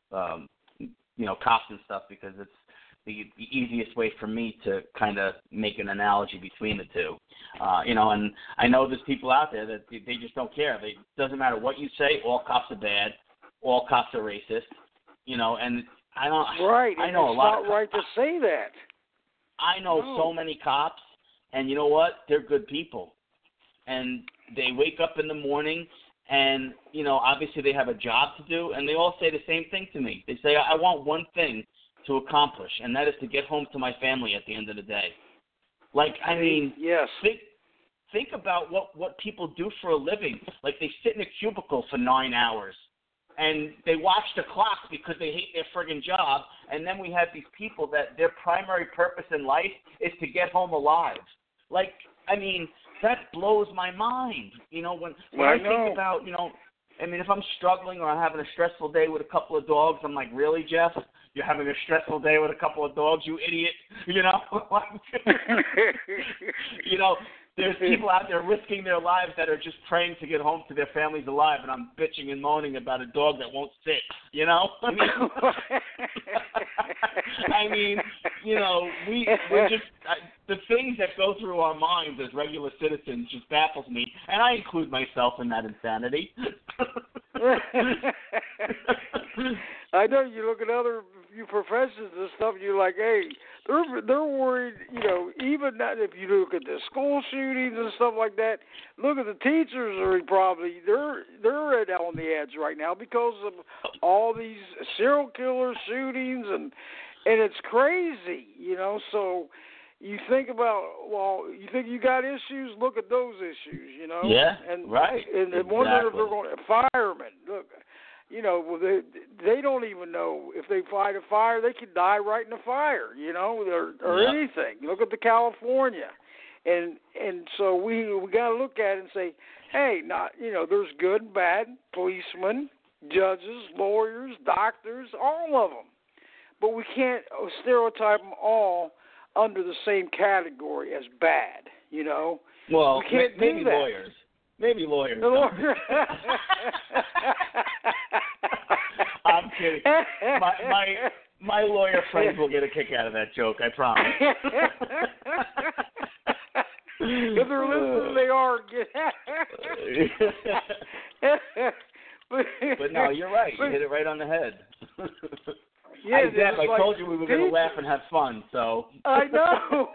and stuff, because it's the easiest way for me to kind of make an analogy between the two. And I know there's people out there that they just don't care. It doesn't matter what you say, all cops are bad, all cops are racist, and I don't. Right. I know it's a lot not right to say that. I know so many cops, and you know what? They're good people. And they wake up in the morning and, obviously they have a job to do, and they all say the same thing to me. They say, I want one thing to accomplish, and that is to get home to my family at the end of the day. Yes. Think about what people do for a living. Like, they sit in a cubicle for 9 hours, and they watch the clock because they hate their friggin' job, and then we have these people that their primary purpose in life is to get home alive. That blows my mind. When I think about, if I'm struggling or I'm having a stressful day with a couple of dogs, I'm like, really, Jeff? You're having a stressful day with a couple of dogs, you idiot? There's people out there risking their lives that are just praying to get home to their families alive, and I'm bitching and moaning about a dog that won't sit, we're just, the things that go through our minds as regular citizens just baffles me, and I include myself in that insanity. I know you look at other professions and stuff, and you're like, hey, they're worried, even that if you look at the school shootings and stuff like that, look at the teachers they're on the edge right now because of all these serial killer shootings, and it's crazy, so you think about, you think you got issues, look at those issues, Yeah, and, right. And exactly. wonder if they're going to, firemen, look, they don't even know if they fight a fire, they could die right in the fire, or anything. Look at the California, and so we got to look at it and say, hey, there's good and bad policemen, judges, lawyers, doctors, all of them, but we can't stereotype them all under the same category as bad. Well, we can't maybe do that. lawyers. Maybe lawyers. I'm kidding. My lawyer friends will get a kick out of that joke, I promise. If they're listening, they are. But no, you're right. You hit it right on the head. Yeah, I told you we were going to laugh and have fun, so. I know.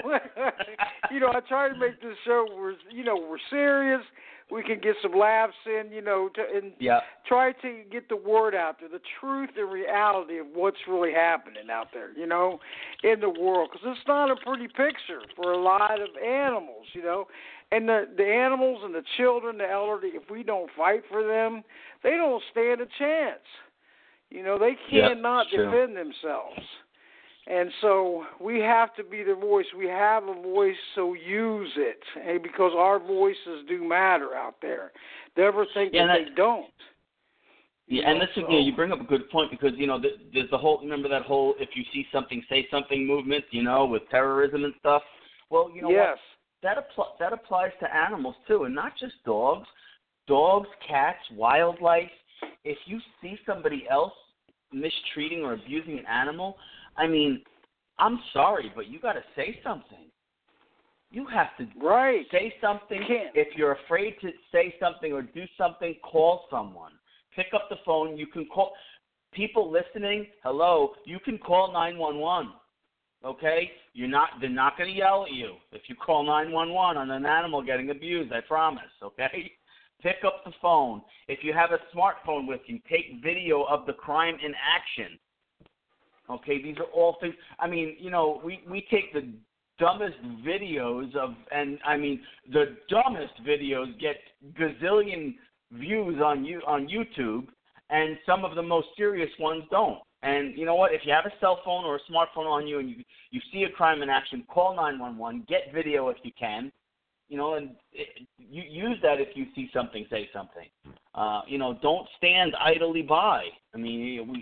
I try to make this show where, we're serious. We can get some laughs in, and try to get the word out there, the truth and reality of what's really happening out there, in the world. Because it's not a pretty picture for a lot of animals, And the animals and the children, the elderly, if we don't fight for them, they don't stand a chance. They cannot defend themselves. And so we have to be their voice. We have a voice, so use it. And because our voices do matter out there. Never think that they don't. Yeah, and listen, you bring up a good point because, there's the whole, remember that whole if you see something, say something movement, with terrorism and stuff? Well, what? That applies to animals, too, and not just dogs. Dogs, cats, wildlife. If you see somebody else mistreating or abusing an animal, I mean, I'm sorry, but you got to say something. You have to say something. If you're afraid to say something or do something, call someone. Pick up the phone. You can call. People listening, hello, you can call 911. Okay? They're not going to yell at you if you call 911 on an animal getting abused, I promise, okay? Pick up the phone. If you have a smartphone with you, take video of the crime in action. Okay, these are all things. I mean, we take the dumbest videos the dumbest videos get gazillion views on YouTube, and some of the most serious ones don't. And you know what? If you have a cell phone or a smartphone on you and you see a crime in action, call 911. Get video if you can. And you use that if you see something, say something. Don't stand idly by. I mean,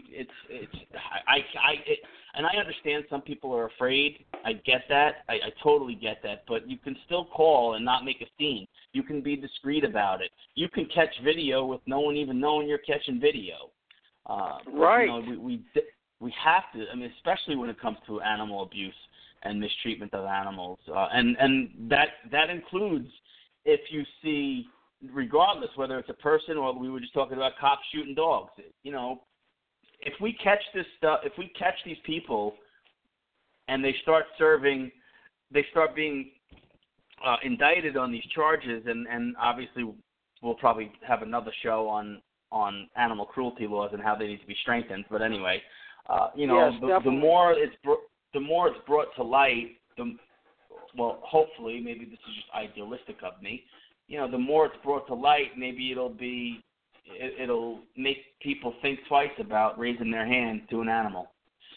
and I understand some people are afraid. I get that. I totally get that. But you can still call and not make a scene. You can be discreet about it. You can catch video with no one even knowing you're catching video. Right. We have to. I mean, especially when it comes to animal abuse and mistreatment of animals, and that includes if you see, regardless whether it's a person or we were just talking about cops shooting dogs. If we catch this stuff, if we catch these people, and they start being indicted on these charges, and obviously we'll probably have another show on animal cruelty laws and how they need to be strengthened. But anyway, the more it's brought to light, hopefully, maybe this is just idealistic of me, the more it's brought to light, maybe it'll make people think twice about raising their hand to an animal.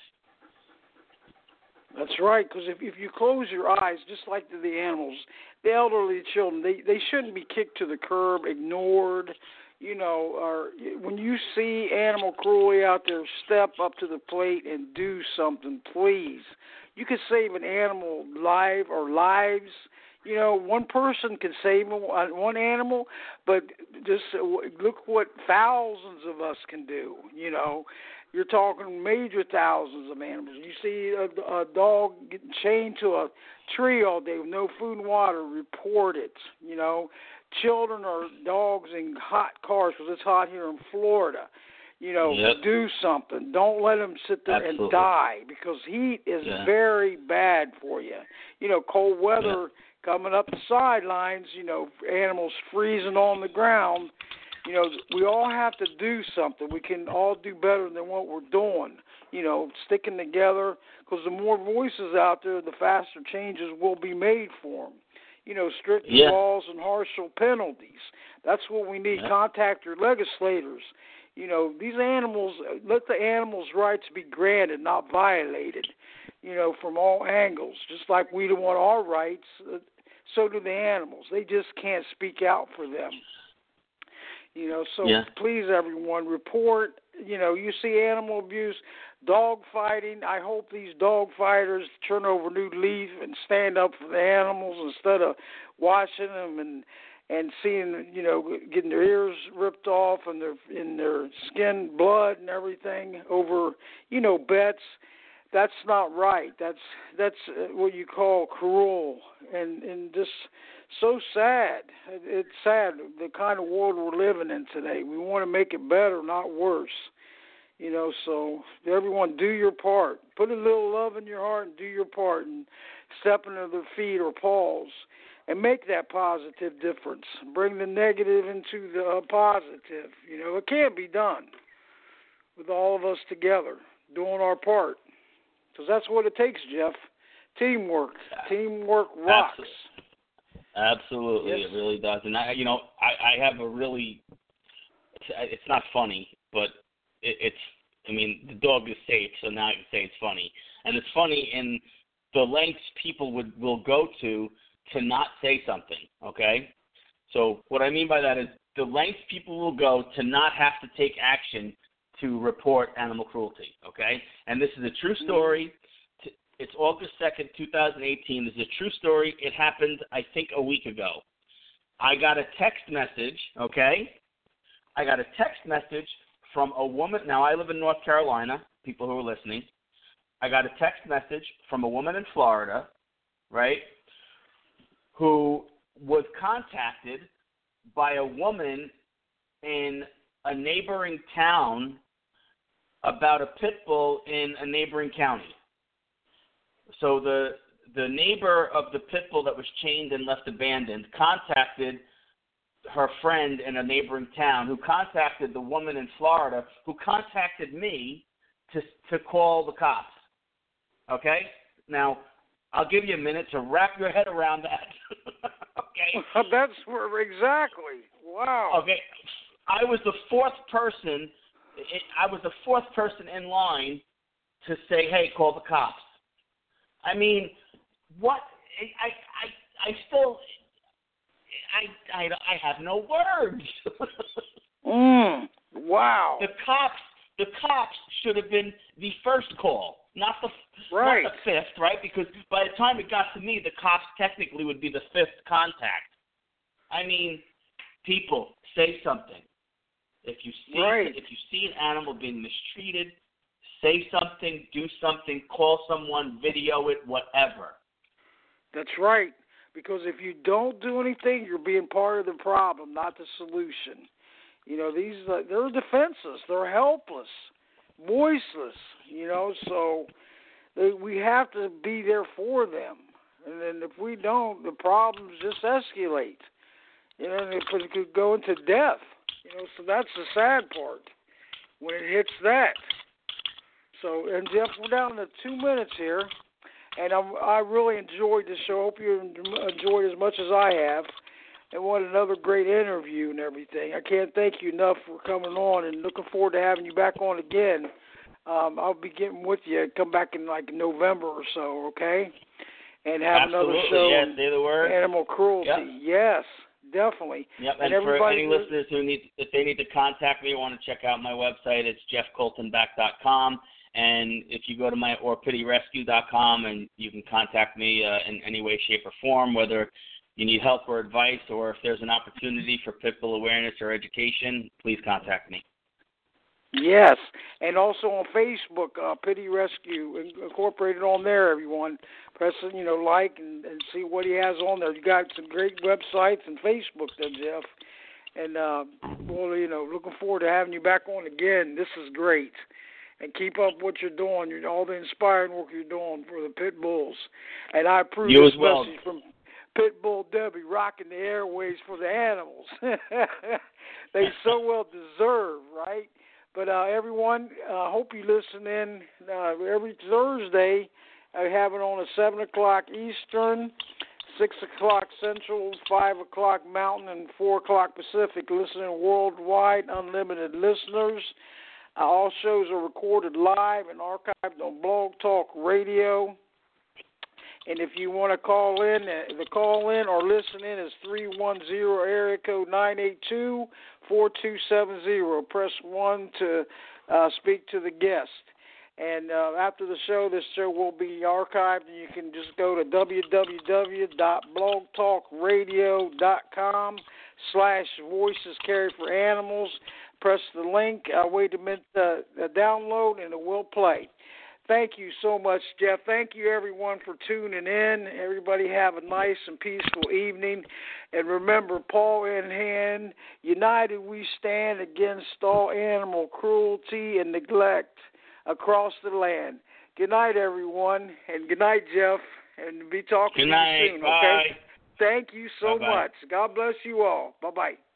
That's right, because if you close your eyes, just like the animals, the elderly children, they shouldn't be kicked to the curb, ignored. Or when you see animal cruelty out there, step up to the plate and do something, please. You can save an animal life or lives. One person can save one animal, but just look what thousands of us can do. You're talking major thousands of animals. You see a dog getting chained to a tree all day with no food and water, report it. Children or dogs in hot cars because it's hot here in Florida. Do something. Don't let them sit there and die because heat is very bad for you. Cold weather coming up the sidelines, animals freezing on the ground. We all have to do something. We can all do better than what we're doing, sticking together because the more voices out there, the faster changes will be made for them. Strict laws and harsher penalties. That's what we need. Contact your legislators. These animals, let the animals' rights be granted, not violated, from all angles. Just like we don't want our rights, so do the animals. They just can't speak out for them. Please, everyone, report. You see animal abuse, dog fighting. I hope these dog fighters turn over a new leaf and stand up for the animals instead of watching them and seeing, getting their ears ripped off and their skin blood and everything over, bets. that's not right. That's what you call cruel and just so sad. It's sad the kind of world we're living in today. We want to make it better, not worse. So everyone do your part. Put a little love in your heart and do your part and step into their feet or paws and make that positive difference. Bring the negative into the positive. It can be done with all of us together doing our part. Because that's what it takes, Jeff. Teamwork. Teamwork rocks. Absolutely. Yes. It really does. And I have a really, it's not funny, but the dog is safe, so now I can say it's funny. And it's funny in the lengths people will go to not say something, okay? So what I mean by that is the lengths people will go to not have to take action to report animal cruelty, okay? And this is a true story. It's August 2nd, 2018. This is a true story. It happened, I think, a week ago. I got a text message, okay? I got a text message from a woman. Now, I live in North Carolina, people who are listening. I got a text message from a woman in Florida, right, who was contacted by a woman in a neighboring town about a pit bull in a neighboring county. So the neighbor of the pit bull that was chained and left abandoned contacted her friend in a neighboring town, who contacted the woman in Florida, who contacted me to call the cops. Okay? Now, I'll give you a minute to wrap your head around that. Okay? That's exactly. Wow. Okay. I was the fourth person in line to say, hey, call the cops. I mean, what? I have no words. Wow. The cops should have been the first call, not the fifth, right? Because by the time it got to me, the cops technically would be the fifth contact. I mean, people, say something. If you see an animal being mistreated, say something, do something, call someone, video it, whatever. That's right. Because if you don't do anything, you're being part of the problem, not the solution. They're defenseless. They're helpless, voiceless, so we have to be there for them. And then if we don't, the problems just escalate. And it could go into death. So that's the sad part when it hits that. So, and Jeff, we're down to 2 minutes here. And I really enjoyed the show. Hope you enjoyed it as much as I have. And what another great interview and everything. I can't thank you enough for coming on, and looking forward to having you back on again. I'll be getting with you. Come back in like November or so, okay? And have another show on say the word. Animal cruelty. Yep. Yes, definitely. Yep. And for any listeners if they need to contact me or want to check out my website, it's jeffcoltonback.com. And if you go to my orpittyrescue.com, and you can contact me in any way, shape, or form, whether you need help or advice, or if there's an opportunity for pit bull awareness or education, please contact me. Yes, and also on Facebook, Pity Rescue Incorporated on there. Everyone, press like and see what he has on there. You got some great websites and Facebook there, Jeff. And looking forward to having you back on again. This is great. And keep up what you're doing, all the inspiring work you're doing for the pit bulls. And I approve this message from Pitbull Debbie, rocking the airways for the animals. They so well deserve, right? But everyone, hope you listen in every Thursday. I have it on at 7 o'clock Eastern, 6 o'clock Central, 5 o'clock Mountain, and 4 o'clock Pacific. Listening worldwide, unlimited listeners. All shows are recorded live and archived on Blog Talk Radio. And if you want to call in, the call in or listen in is 310 area code 982-4270. Press 1 to speak to the guest. And after the show, this show will be archived, and you can just go to www.blogtalkradio.com/voicescareforanimals. Press the link, wait a minute, download, and it will play. Thank you so much, Jeff. Thank you, everyone, for tuning in. Everybody have a nice and peaceful evening. And remember, paw in hand, united we stand against all animal cruelty and neglect across the land. Good night, everyone, and good night, Jeff, and be talking to you soon, okay? Bye. Thank you so Bye-bye. much. God bless you all. Bye-bye.